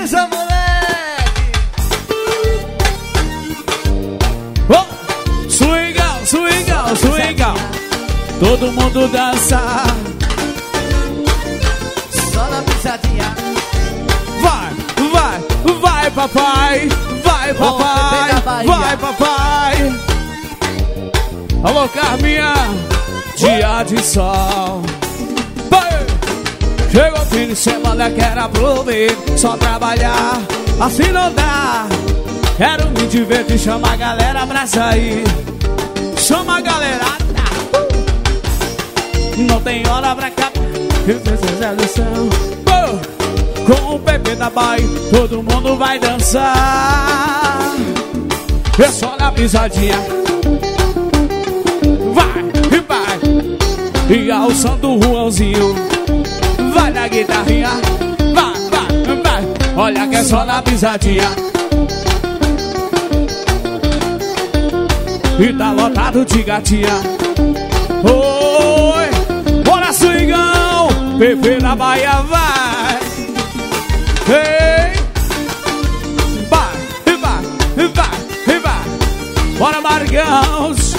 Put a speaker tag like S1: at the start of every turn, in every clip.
S1: Avisa, moleque.
S2: Oh, swingão, swingão, swingão. Todo mundo dança.
S1: Só na pisadinha.
S2: Vai, vai, vai, papai. Vai, papai. Vai, papai. Alô, Carminha. Dia de sol. Vai. Chegou o fim de semana, quero aproveitar. Só trabalhar, assim não dá. Quero me divertir, chama a galera pra sair. Chama a galerada. Não tem hora pra acabar. Com o Pepe da Bahia, todo mundo vai dançar. É só na pisadinha. Vai e vai. E ao som do Juanzinho. Vai na guitarrinha. Vai, vai, vai. Olha que é só na pisadinha. E tá lotado de gatinha. Oi, bora swingão. Pepe da Bahia vai. Ei, vai, vai, vai, vai. Bora, Margãos.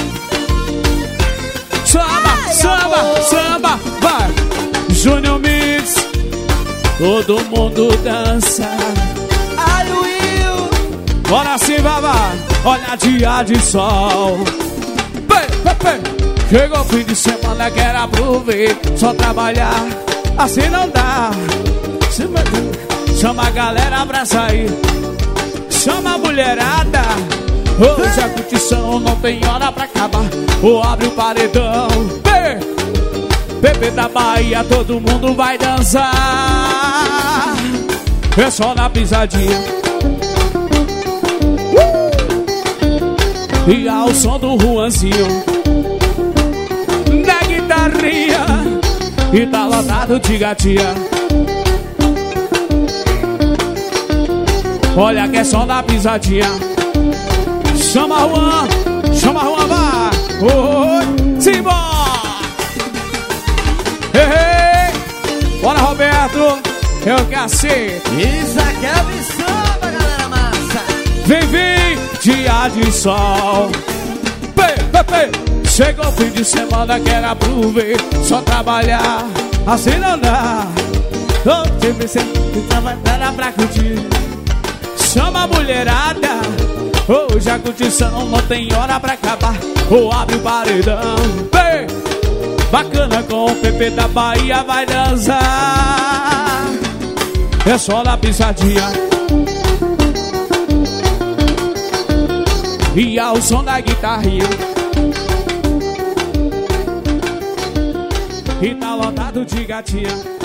S2: Samba, samba, samba, vai. Júnior Mix. Todo mundo dança.
S1: Ai, Will.
S2: Bora sim, Vavá. Olha, dia de sol. Chegou o fim de semana, quero aproveitar. Só trabalhar, assim não dá. Chama a galera pra sair. Chama a mulherada. Hoje a curtição não tem hora pra acabar. Ou abre o paredão. Pepe da Bahia, todo mundo vai dançar. É só na pisadinha. E ao som do Juanzinho. Na guitarrinha. E tá lotado de gatinha. Olha que é só na pisadinha. Chama Juan, vai. Oi, simbora. Hey, bora, Roberto. Eu cacete.
S1: Isso aqui é absurdo, galera massa.
S2: Vem, dia de sol. Chegou o fim de semana, quero aproveitar. Só trabalhar, assim não dá. Tô sempre trabalhando pra curtir. Chama a mulherada. Hoje a curtição não tem hora pra acabar. Ou abre o paredão. Bacana com o Pepe da Bahia vai dançar. É só na pisadinha. E ao som da guitarrinha. E tá lotado de gatinha.